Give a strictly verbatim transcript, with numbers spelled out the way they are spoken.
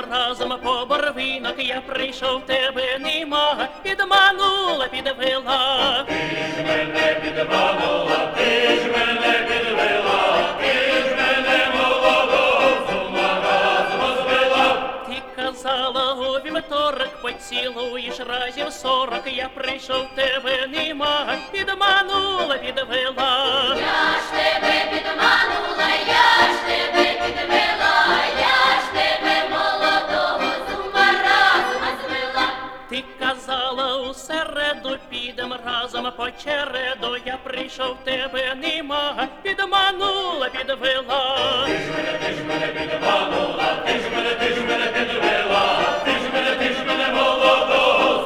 разом по барвінок, я прийшов, тебе нема, підманула, підвела. Ти ж мене підманула, ти ж мене підвела, ти ж мене молодого з ума разом звела. Ти казала, у вівторок поцілуєш разів сорок, я прийшов, тебе нема, підманула, підвела. Я ж тебе підманула, я ж тебе підвела, я ж тебе молодого з ума разом звела. Ти казала, у середу підем разом по череду, я прийшов, тебе нема, підманула, підвела. Ти ж мене, ти ж мене підманула, ти ж мене, ти ж мене підвела, ти ж мене, ти ж мене молодого